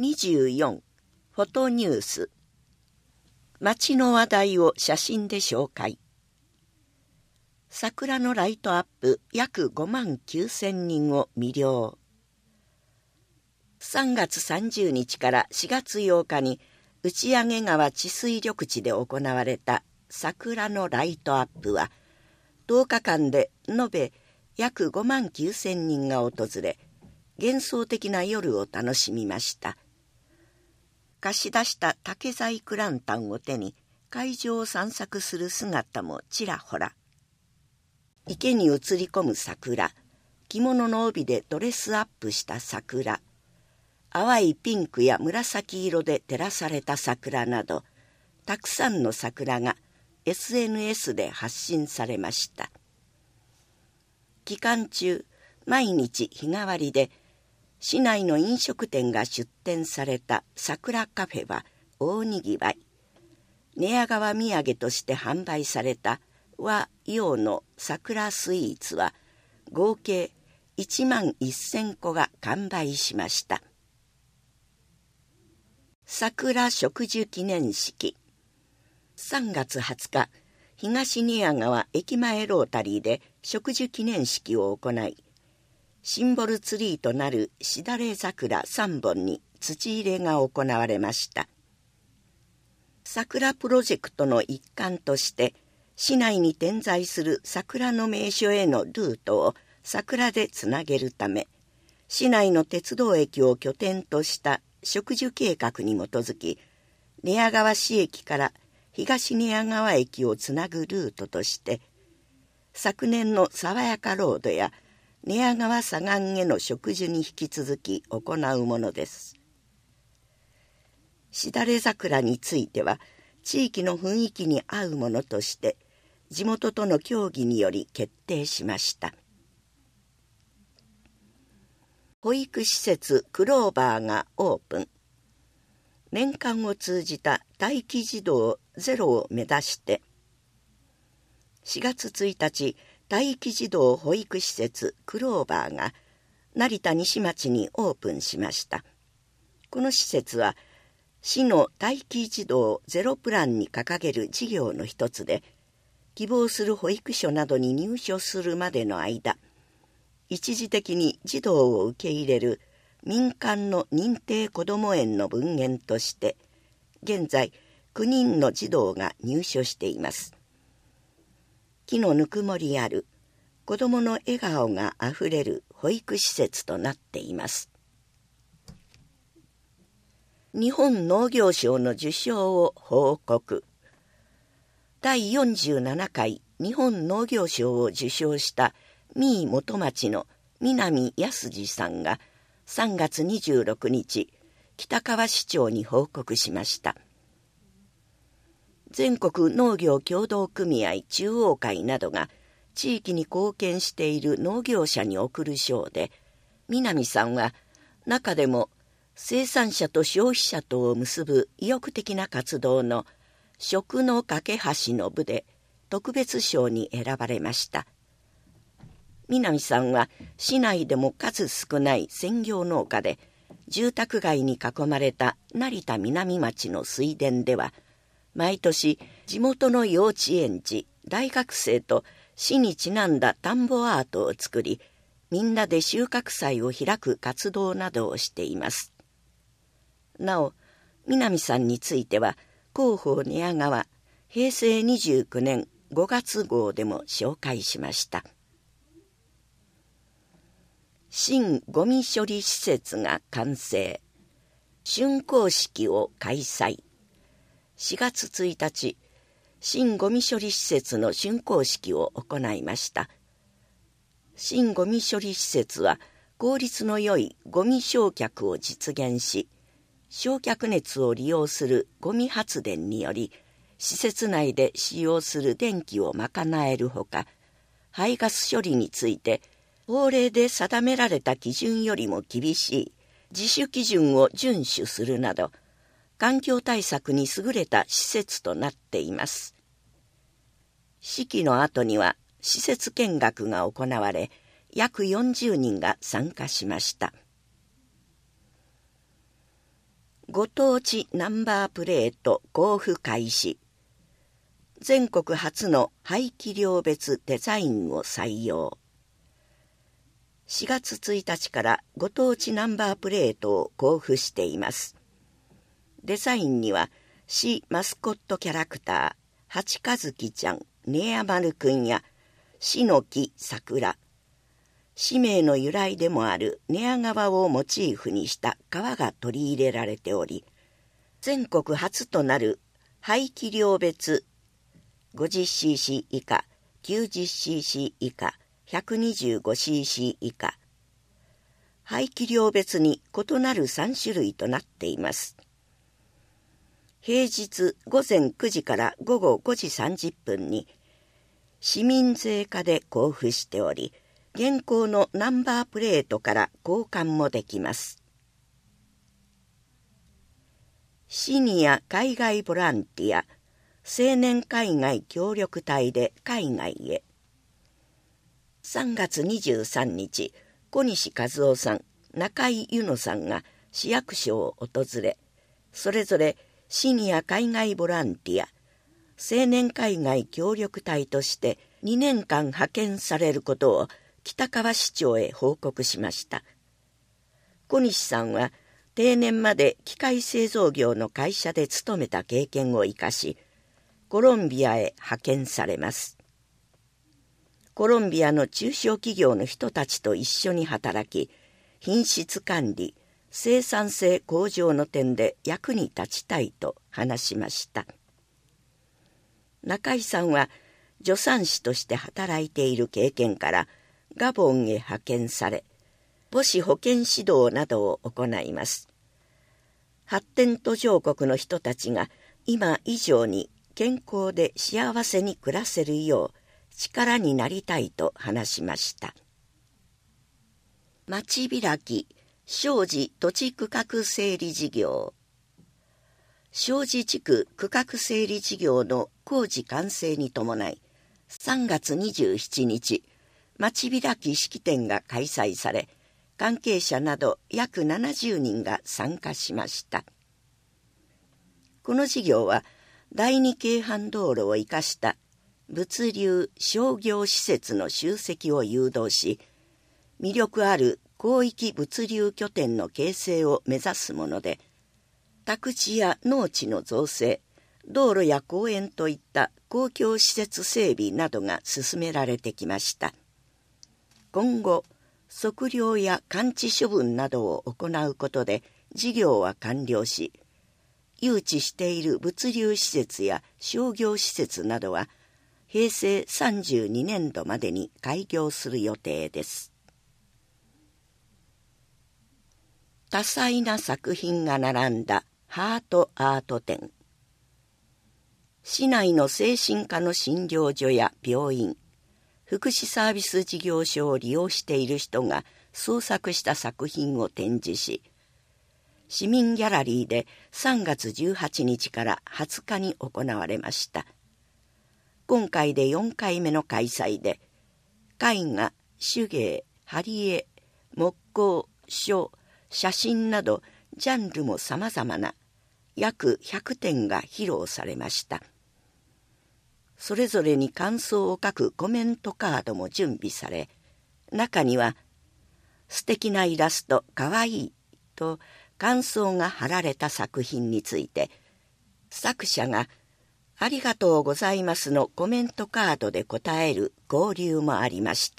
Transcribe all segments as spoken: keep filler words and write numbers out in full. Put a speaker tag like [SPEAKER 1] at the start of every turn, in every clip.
[SPEAKER 1] にじゅうよんフォトニュース。街の話題を写真で紹介。桜のライトアップ約ごまんきゅうせんにんを魅了。さんがつさんじゅうにちからしがつようかに打上川治水緑地で行われた桜のライトアップはとおかかんで延べ約ごまんきゅうせんにんが訪れ、幻想的な夜を楽しみました。貸し出した竹細工ランタンを手に会場を散策する姿もちらほら。池に映り込む桜、着物の帯でドレスアップした桜、淡いピンクや紫色で照らされた桜など、たくさんの桜が エスエヌエス で発信されました。期間中、毎日日替わりで市内の飲食店が出店された桜カフェは大にぎわい。寝屋川土産として販売された和洋の桜スイーツは合計いちまんせんこが完売しました。桜植樹記念式。さんがつはつか、東寝屋川駅前ロータリーで植樹記念式を行い、シンボルツリーとなるしだれ桜さんぼんに土入れが行われました。桜プロジェクトの一環として市内に点在する桜の名所へのルートを桜でつなげるため、市内の鉄道駅を拠点とした植樹計画に基づき、寝屋川市駅から東寝屋川駅をつなぐルートとして昨年の爽やかロードや寝屋川左岸への植樹に引き続き行うものです。しだれ桜については地域の雰囲気に合うものとして地元との協議により決定しました。保育施設クローバーがオープン。年間を通じた待機児童ゼロを目指してしがつついたち、待機児童保育施設クローバーが成田西町にオープンしました。この施設は市の待機児童ゼロプランに掲げる事業の一つで、希望する保育所などに入所するまでの間、一時的に児童を受け入れる民間の認定こども園の分園として現在きゅうにんの児童が入所しています。木のぬくもりある子どもの笑顔があふれる保育施設となっています。日本農業賞の受賞を報告。だいよんじゅうななかい日本農業賞を受賞した三井元町の南康次さんがさんがつにじゅうろくにち北川市長に報告しました。全国農業協同組合中央会などが地域に貢献している農業者に贈る賞で、南さんは中でも生産者と消費者とを結ぶ意欲的な活動の食の架け橋の部で特別賞に選ばれました。南さんは市内でも数少ない専業農家で、住宅街に囲まれた成田南町の水田では毎年地元の幼稚園児、大学生と市にちなんだ田んぼアートを作り、みんなで収穫祭を開く活動などをしています。なお、南さんについては広報寝屋川へいせいにじゅうきゅうねんごがつ号でも紹介しました。新ゴミ処理施設が完成。竣工式を開催。しがつついたち、新ゴミ処理施設の竣工式を行いました。新ゴミ処理施設は効率の良いゴミ焼却を実現し、焼却熱を利用するゴミ発電により施設内で使用する電気を賄えるほか、排ガス処理について法令で定められた基準よりも厳しい自主基準を遵守するなど、環境対策に優れた施設となっています。式の後には施設見学が行われ、約よんじゅうにんが参加しました。 ご当地ナンバープレート交付開始。全国初の排気量別デザインを採用。しがつついたちからご当地ナンバープレートを交付しています。デザインには市マスコットキャラクター、八日月ちゃん、ねやまるくんや、市の木桜、市名の由来でもある寝屋川をモチーフにした川が取り入れられており、全国初となる排気量別 ごじゅっシーシー 以下、きゅうじゅっシーシー 以下、ひゃくにじゅうごシーシー 以下、排気量別に異なるさん種類となっています。平日午前くじから午後ごじさんじゅっぷんに市民税課で交付しており、現行のナンバープレートから交換もできます。シニア海外ボランティア青年海外協力隊で海外へ。さんがつにじゅうさんにち、小西和夫さん、中井由乃さんが市役所を訪れ、それぞれシニア海外ボランティア青年海外協力隊としてにねんかん派遣されることを北川市長へ報告しました。小西さんは定年まで機械製造業の会社で勤めた経験を生かし、コロンビアへ派遣されます。コロンビアの中小企業の人たちと一緒に働き、品質管理、生産性向上の点で役に立ちたいと話しました。中井さんは助産師として働いている経験からガボンへ派遣され、母子保健指導などを行います。発展途上国の人たちが今以上に健康で幸せに暮らせるよう力になりたいと話しました。町開き庄司土地区画整理事業。庄司地区区画整理事業の工事完成に伴い、さんがつにじゅうしちにち、町開き式典が開催され、関係者など約ななじゅうにんが参加しました。この事業は、第二京阪道路を生かした物流商業施設の集積を誘導し、魅力ある広域物流拠点の形成を目指すもので、宅地や農地の造成、道路や公園といった公共施設整備などが進められてきました。今後、測量や感知処分などを行うことで事業は完了し、誘致している物流施設や商業施設などはへいせいさんじゅうにねんどまでに開業する予定です。多彩な作品が並んだハートアート展。市内の精神科の診療所や病院、福祉サービス事業所を利用している人が創作した作品を展示し、市民ギャラリーでさんがつじゅうはちにちからはつかに行われました。今回でよんかいめの開催で、絵画、手芸、貼り絵、木工、書、写真などジャンルも様々な約ひゃくてんが披露されました。それぞれに感想を書くコメントカードも準備され、中には素敵なイラストかわいいと感想が貼られた作品について、作者がありがとうございますのコメントカードで答える交流もありました。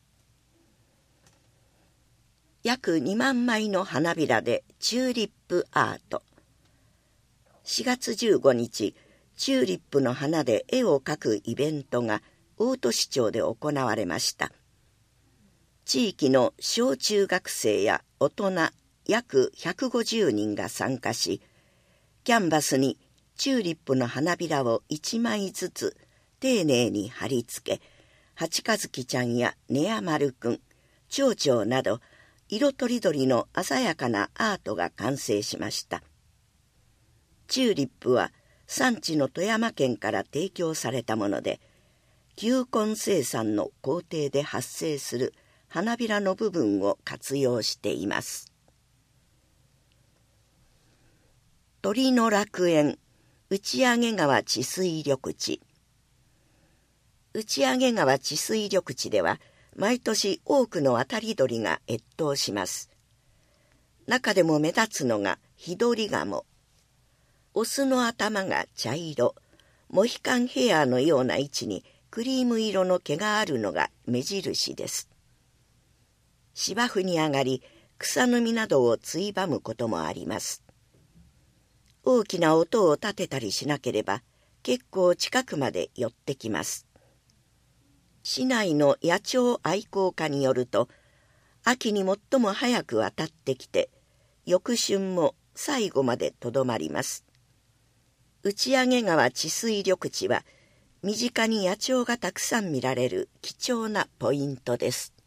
[SPEAKER 1] 約にまんまいの花びらでチューリップアート。しがつじゅうごにち、チューリップの花で絵を描くイベントが大戸市町で行われました。地域の小中学生や大人約ひゃくごじゅうにんが参加し、キャンバスにチューリップの花びらをいちまいずつ丁寧に貼り付け、八日月ちゃんやねやまるくん、蝶々など色とりどりの鮮やかなアートが完成しました。チューリップは産地の富山県から提供されたもので、球根生産の工程で発生する花びらの部分を活用しています。 鳥の楽園打上川治水緑地。打上川治水緑地では毎年多くの渡り鳥が越冬します。中でも目立つのがヒドリガモ。オスの頭が茶色、モヒカンヘアのような位置にクリーム色の毛があるのが目印です。芝生に上がり、草の実などをついばむこともあります。大きな音を立てたりしなければ結構近くまで寄ってきます。市内の野鳥愛好家によると、秋に最も早く渡ってきて、翌春も最後までとどまります。打上川治水緑地は身近に野鳥がたくさん見られる貴重なポイントです。